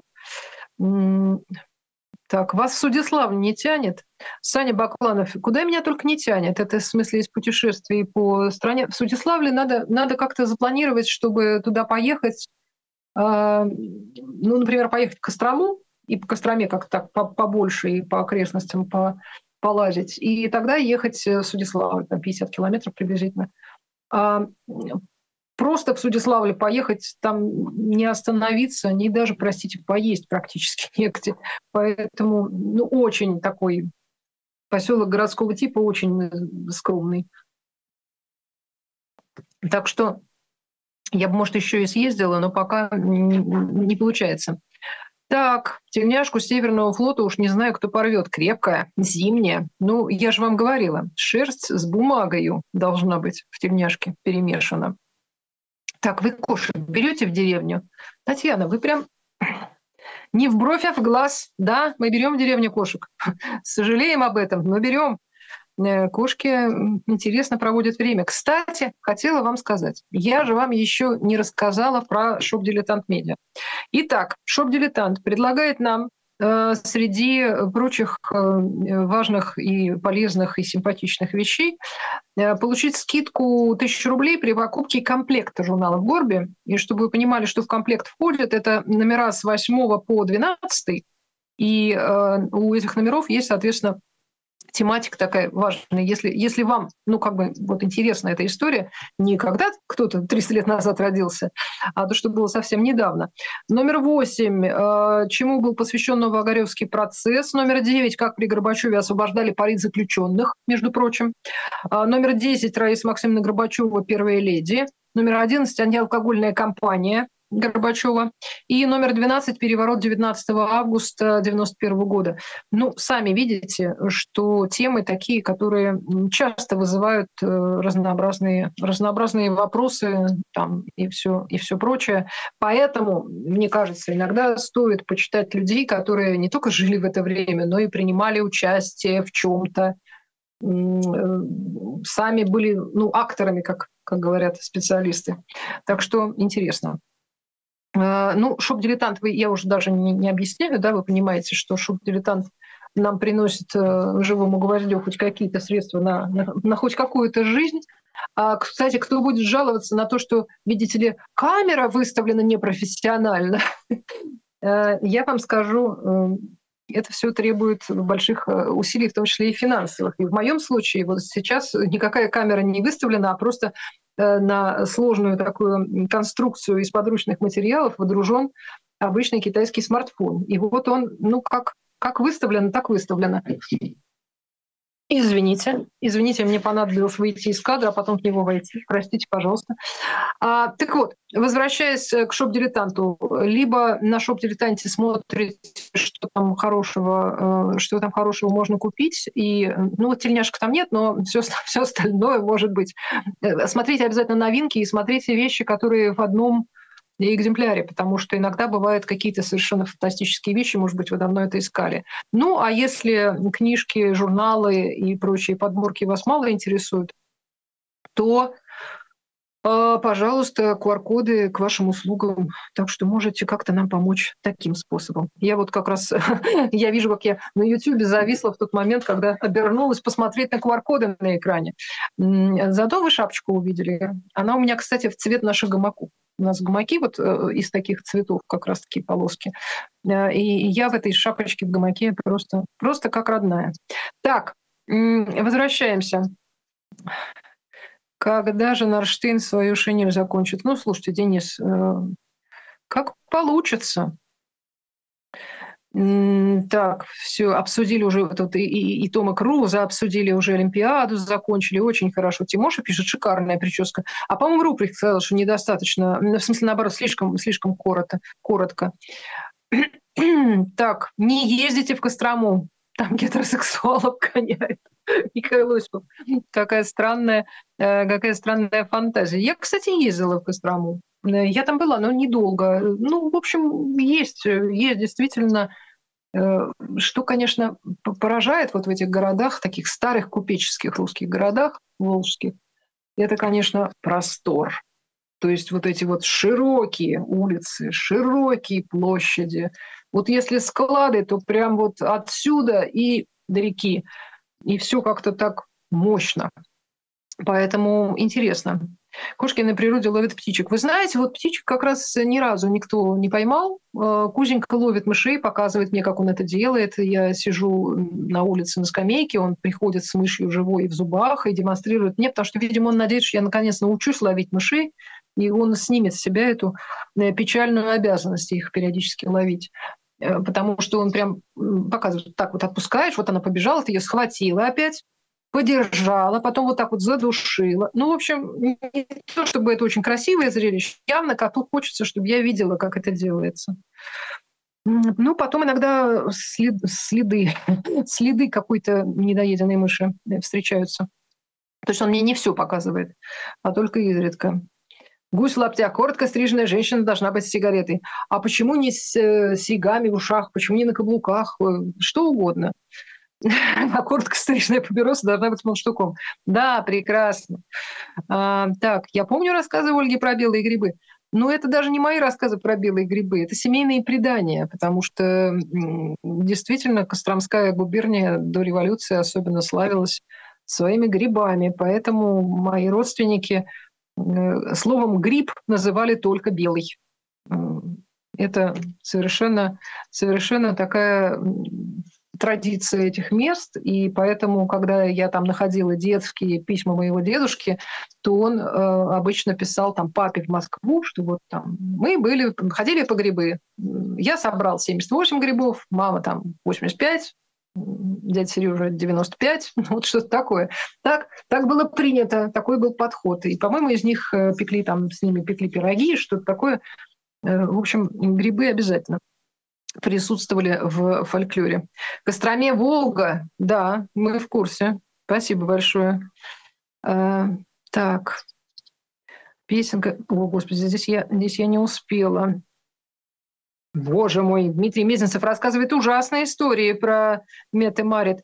Так, вас в Судислав не тянет? Саня Бакланов, куда меня только не тянет? Это в смысле из путешествий по стране. В Судиславле надо как-то запланировать, чтобы туда поехать. Ну, например, поехать к Кострому, и по Костроме как-то так побольше, и по окрестностям полазить. И тогда ехать в Судиславль, там 50 километров приблизительно. Просто в Судиславле поехать, там не остановиться, не даже, простите, поесть практически негде. Поэтому очень такой поселок городского типа, очень скромный. Так что я бы, может, еще и съездила, но пока не получается. Так, тельняшку Северного флота уж не знаю, кто порвет. Крепкая, зимняя. Ну, я же вам говорила, шерсть с бумагою должна быть в тельняшке перемешана. Так, вы кошек берете в деревню? Татьяна, вы прям не в бровь, а в глаз. Да, мы берем в деревню кошек. Сожалеем об этом, но берем. Кошки интересно проводят время. Кстати, хотела вам сказать, я же вам еще не рассказала про Shop Dilettant Media. Итак, Shop Dilettant предлагает нам среди прочих важных и полезных и симпатичных вещей получить скидку 1000 рублей при покупке комплекта журнала «Горби». И чтобы вы понимали, что в комплект входят, это номера с 8 по 12, и у этих номеров есть, соответственно, тематика такая важная. Если вам, интересна эта история, не когда кто-то 300 лет назад родился, а то, что было совсем недавно. Номер 8, чему был посвящен Новоогаревский процесс. Номер 9, как при Горбачеве освобождали политзаключенных, между прочим. Номер 10, Раиса Максимовна Горбачева, первая леди. Номер 11, антиалкогольная кампания Горбачева. И номер 12, переворот 19 августа 1991 года. Сами видите, что темы такие, которые часто вызывают разнообразные вопросы там, и все прочее. Поэтому, мне кажется, иногда стоит почитать людей, которые не только жили в это время, но и принимали участие в чем-то, сами были акторами, как говорят специалисты. Так что интересно. Shop-дилетант, я уже даже не объясняю, да, вы понимаете, что Shop-дилетант нам приносит живому гвоздю хоть какие-то средства на хоть какую-то жизнь. Кстати, кто будет жаловаться на то, что, видите ли, камера выставлена непрофессионально, я вам скажу, это все требует больших усилий, в том числе и финансовых. И в моем случае вот сейчас никакая камера не выставлена, а просто на сложную такую конструкцию из подручных материалов водружен обычный китайский смартфон. И вот он, как выставлено, так выставлено. Извините, мне понадобилось выйти из кадра, а потом в него войти. Простите, пожалуйста. Так вот, возвращаясь к Shop-дилетанту, либо на Shop-дилетанте смотрите, что там хорошего можно купить, и, тельняшек там нет, но все остальное может быть. Смотрите обязательно новинки и смотрите вещи, которые в одном экземпляре, потому что иногда бывают какие-то совершенно фантастические вещи, может быть, вы давно это искали. А если книжки, журналы и прочие подборки вас мало интересуют, то Пожалуйста, QR-коды к вашим услугам, так что можете как-то нам помочь таким способом. Я вот как раз, я вижу, как я на YouTube зависла в тот момент, когда обернулась посмотреть на QR-коды на экране. Зато вы шапочку увидели. Она у меня, кстати, в цвет наших гамаков. У нас гамаки вот из таких цветов, как раз такие полоски. И я в этой шапочке в гамаке просто как родная. Так, возвращаемся. Когда же Нарштейн свою шинель закончит? Ну, слушайте, Денис, как получится. Так, все, обсудили уже тут и Тома Круза, обсудили уже Олимпиаду, закончили, очень хорошо. Тимоша пишет, шикарная прическа. А, по-моему, Руприх сказал, что недостаточно, в смысле, наоборот, слишком коротко. Так, не ездите в Кострому, там гетеросексуалов гоняют. Михаил Осипов. Какая странная фантазия. Я, кстати, ездила в Кострому. Я там была, но недолго. Ну, в общем, есть действительно. Что, конечно, поражает вот в этих городах, таких старых купеческих русских городах волжских, это, конечно, простор. То есть вот эти вот широкие улицы, широкие площади. Вот если склады, то прям вот отсюда и до реки. И все как-то так мощно. Поэтому интересно. Кошки на природе ловят птичек. Вы знаете, вот птичек как раз ни разу никто не поймал. Кузенька ловит мышей, показывает мне, как он это делает. Я сижу на улице на скамейке, он приходит с мышью живой в зубах и демонстрирует мне, потому что, видимо, он надеется, что я наконец научусь ловить мышей, и он снимет с себя эту печальную обязанность их периодически ловить. Потому что он прям показывает, так вот отпускаешь, вот она побежала, ты ее схватила опять, подержала, потом вот так вот задушила. Ну, в общем, не то чтобы это очень красивое зрелище, явно коту хочется, чтобы я видела, как это делается. Ну, потом иногда следы какой-то недоеденной мыши встречаются. То есть он мне не все показывает, а только изредка. Гусь в лаптях. Коротко стриженная женщина должна быть с сигаретой. А почему не с сигами в ушах? Почему не на каблуках? Что угодно. А коротко стриженная папироса должна быть с мундштуком. Да, прекрасно. Так, я помню рассказы Ольги про белые грибы. Но это даже не мои рассказы про белые грибы, это семейные предания, потому что действительно Костромская губерния до революции особенно славилась своими грибами. Поэтому мои родственники словом «гриб» называли только белый. Это совершенно такая традиция этих мест, и поэтому, когда я там находила детские письма моего дедушки, то он обычно писал там папе в Москву, что вот там мы ходили по грибы. Я собрал 78 грибов, мама там 85, дядя Сережа 95, вот что-то такое. Так было принято, такой был подход. И, по-моему, из них с ними пекли пироги, что-то такое. В общем, грибы обязательно присутствовали в фольклоре. Костроме Волга, да, мы в курсе. Спасибо большое. Так, песенка. О, Господи, здесь я не успела. Боже мой, Дмитрий Мезенцев рассказывает ужасные истории про Мет и Марит.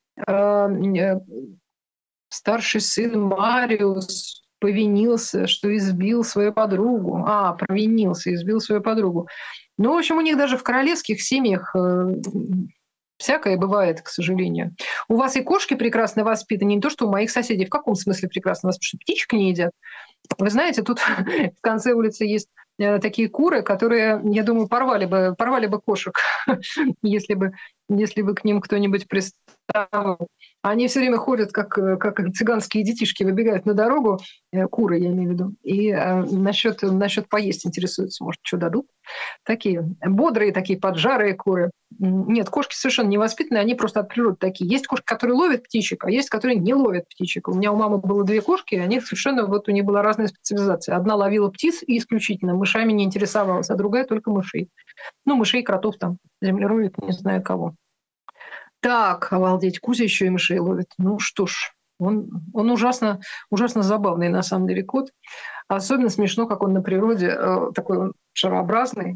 Старший сын Мариус повинился, что избил свою подругу. Провинился, избил свою подругу. Ну, в общем, у них даже в королевских семьях всякое бывает, к сожалению. У вас и кошки прекрасно воспитаны, не то, что у моих соседей. В каком смысле прекрасно воспитаны? Что птичек не едят? Вы знаете, тут в конце улицы есть такие куры, которые, я думаю, порвали бы кошек, если бы к ним кто-нибудь приставал. Они все время ходят, как цыганские детишки, выбегают на дорогу, куры, я имею в виду, и насчет поесть интересуются, может, что дадут. Такие бодрые, такие поджарые куры. Нет, кошки совершенно не воспитанные, они просто от природы такие. Есть кошки, которые ловят птичек, а есть, которые не ловят птичек. У меня у мамы было 2 кошки, и они совершенно, вот у них была разная специализация. Одна ловила птиц и исключительно мышами не интересовалась, а другая только мышей. Ну, мышей, кротов там, землероек, не знаю кого. Так, обалдеть, Кузя еще и мышей ловит. Ну что ж, он ужасно забавный, на самом деле, кот. Особенно смешно, как он на природе, такой он шарообразный.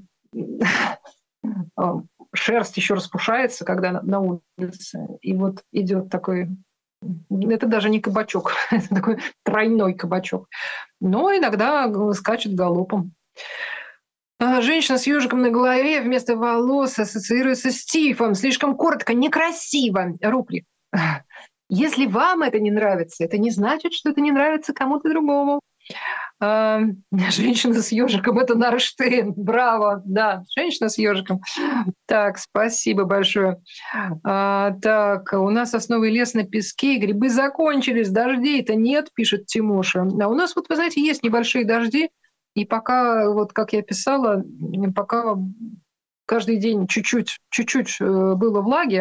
Шерсть еще распушается, когда на улице. И вот идет такой Это даже не кабачок, это такой тройной кабачок. Но иногда скачет галопом. Женщина с ежиком на голове вместо волос ассоциируется с Стивом. Слишком коротко, некрасиво. Рупли. Если вам это не нравится, это не значит, что это не нравится кому-то другому. Женщина с ежиком — это Нарштейн. Браво, да, женщина с ежиком. Так, спасибо большое. Так, у нас сосновый лес на песке, грибы закончились, дождей-то нет, пишет Тимоша. А у нас, вот, вы знаете, есть небольшие дожди, и пока, вот как я писала, пока каждый день чуть-чуть было влаги,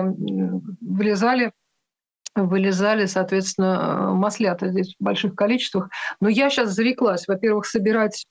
вылезали, соответственно, маслята здесь в больших количествах. Но я сейчас зареклась, во-первых, собирать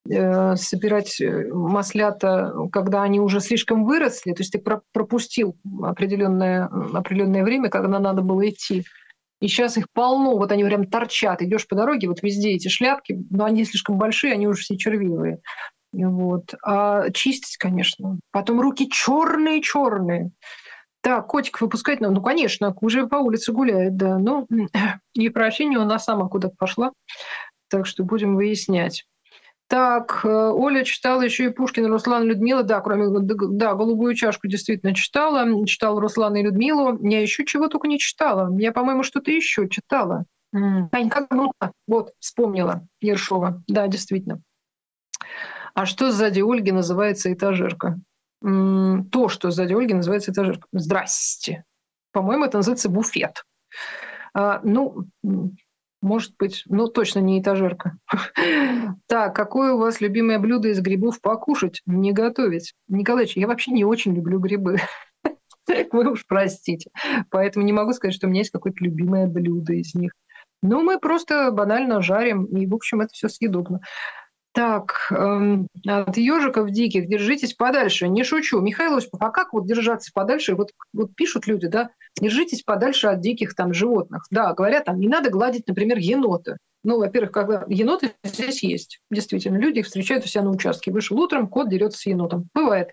маслята, когда они уже слишком выросли, то есть ты пропустил определенное время, когда надо было идти. И сейчас их полно, вот они прям торчат. Идешь по дороге, вот везде эти шляпки, но они слишком большие, они уже все червивые. Вот. А чистить, конечно. Потом руки черные. Так, котик выпускать надо. Ну, конечно, уже по улице гуляет, да. Но Ефросинья, она сама куда-то пошла. Так что будем выяснять. Так, Оля читала еще и Пушкина, Руслана, Людмила. Да, «Голубую чашку» действительно читала. Читала Руслана и Людмилу. Я еще чего только не читала. Я, по-моему, что-то еще читала. Танька Гнута. Вот, вспомнила. Ершова. Да, действительно. А что сзади Ольги называется этажерка? То, что сзади Ольги называется этажерка. Здрасте. По-моему, это называется буфет. Может быть, но точно не этажерка. Так, какое у вас любимое блюдо из грибов покушать, не готовить? Николаевич, я вообще не очень люблю грибы. Вы уж простите. Поэтому не могу сказать, что у меня есть какое-то любимое блюдо из них. Но мы просто банально жарим, и, в общем, это все съедобно. Так, от ежиков диких держитесь подальше. Не шучу. Михаил Осипов, а как вот держаться подальше? Вот пишут люди, да, держитесь подальше от диких там животных. Да, говорят, там не надо гладить, например, енота. Ну, во-первых, когда еноты здесь есть. Действительно, люди их встречают у себя на участке. Вышел утром, кот дерется с енотом. Бывает.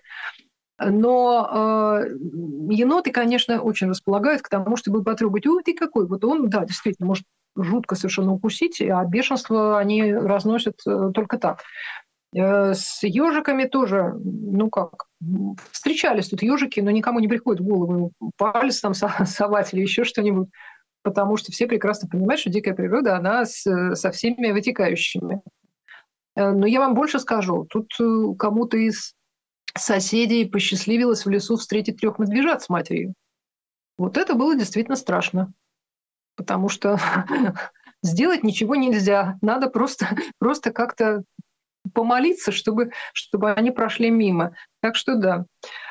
Но еноты, конечно, очень располагают к тому, чтобы потрогать. Ой, ты какой. Вот он, да, действительно, может жутко совершенно укусить, а бешенство они разносят только так. С ежиками тоже, встречались тут ежики, но никому не приходит в голову палец там совать или еще что-нибудь, потому что все прекрасно понимают, что дикая природа, она со всеми вытекающими. Но я вам больше скажу, тут кому-то из соседей посчастливилось в лесу встретить 3 медвежат с матерью. Вот это было действительно страшно. Потому что сделать ничего нельзя. Надо просто как-то помолиться, чтобы они прошли мимо. Так что да.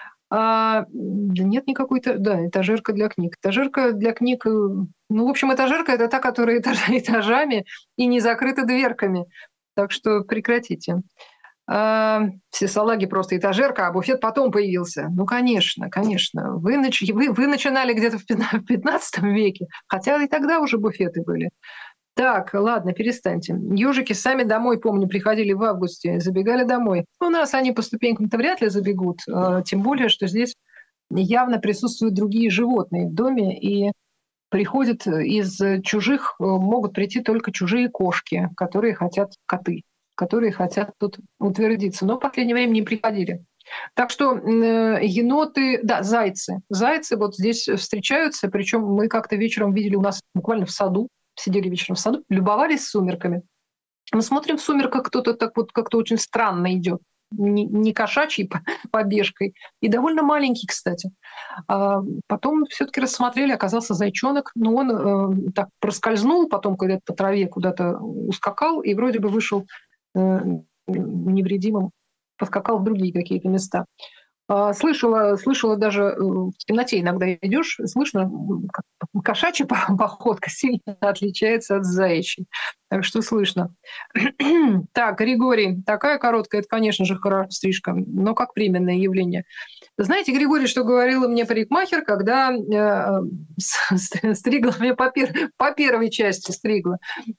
Нет никакой... Да, этажерка для книг. Этажерка для книг... в общем, этажерка — это та, которая этажами и не закрыта дверками. Так что прекратите. Все салаги просто этажерка, а буфет потом появился. Ну, конечно. Вы начинали где-то в 15 веке, хотя и тогда уже буфеты были. Так, ладно, перестаньте. Ёжики сами домой, помню, приходили в августе, забегали домой. У нас они по ступенькам-то вряд ли забегут, тем более, что здесь явно присутствуют другие животные в доме, и приходят из чужих, могут прийти только чужие кошки, которые хотят коты, которые хотят тут утвердиться. Но в последнее время не приходили. Так что еноты, да, зайцы. Зайцы вот здесь встречаются, причем мы как-то вечером видели у нас буквально в саду, сидели вечером в саду, любовались сумерками. Мы смотрим, в сумерках кто-то так вот как-то очень странно идет, не кошачьей побежкой, и довольно маленький, кстати. Потом все-таки рассмотрели, оказался зайчонок, но он так проскользнул, потом когда-то по траве куда-то ускакал, и вроде бы вышел невредимым, поскакал в другие какие-то места. Слышала даже в темноте иногда идешь, слышно, кошачья походка сильно отличается от заячьей. Так что слышно. Так, Григорий, такая короткая, это, конечно же, стрижка, но как временное явление. Знаете, Григорий, что говорила мне парикмахер, когда стригла меня по первой части стригла?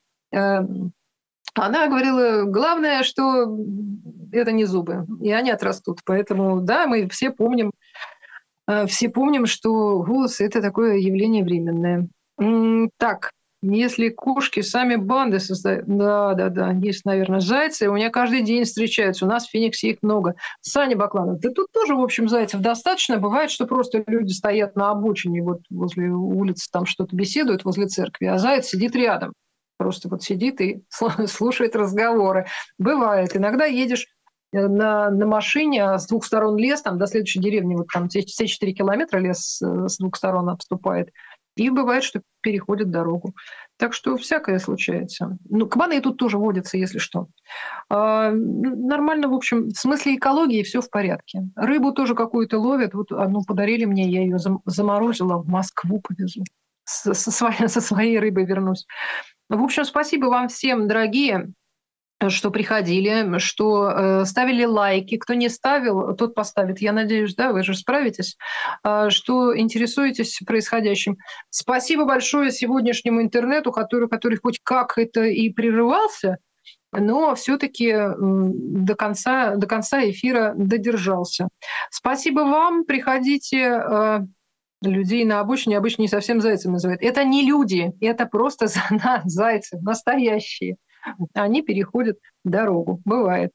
Она говорила, главное, что это не зубы, и они отрастут. Поэтому, да, мы все помним, что волосы – это такое явление временное. Так, если кошки сами банды создают... Да, есть, наверное, зайцы. У меня каждый день встречаются. У нас в Фениксе их много. Саня Бакланов, да тут тоже, в общем, зайцев достаточно. Бывает, что просто люди стоят на обочине вот возле улицы, там что-то беседуют возле церкви, а заяц сидит рядом. Просто вот сидит и слушает разговоры. Бывает. Иногда едешь на машине, а с двух сторон лес, там до следующей деревни, вот там все 4 километра лес с двух сторон обступает. И бывает, что переходят дорогу. Так что всякое случается. Ну, кабаны и тут тоже водятся, если что. Нормально, в общем, в смысле экологии все в порядке. Рыбу тоже какую-то ловят. Вот одну подарили мне, я ее заморозила, в Москву повезу. Со своей рыбой вернусь. В общем, спасибо вам всем, дорогие, что приходили, что ставили лайки. Кто не ставил, тот поставит. Я надеюсь, да, вы же справитесь, что интересуетесь происходящим. Спасибо большое сегодняшнему интернету, который хоть как это и прерывался, но все-таки до конца эфира додержался. Спасибо вам. Приходите. Людей на обочине обычно не совсем зайцами называют. Это не люди, это просто зайцы, настоящие. Они переходят дорогу. Бывает.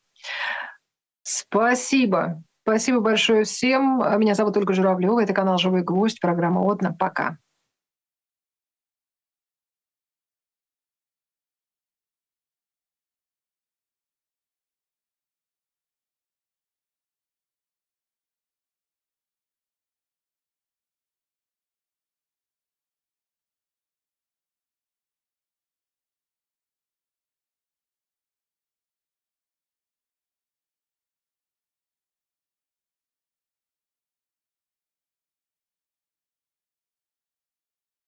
Спасибо. Спасибо большое всем. Меня зовут Ольга Журавлева. Это канал «Живой гвоздь», программа «Одна». Пока.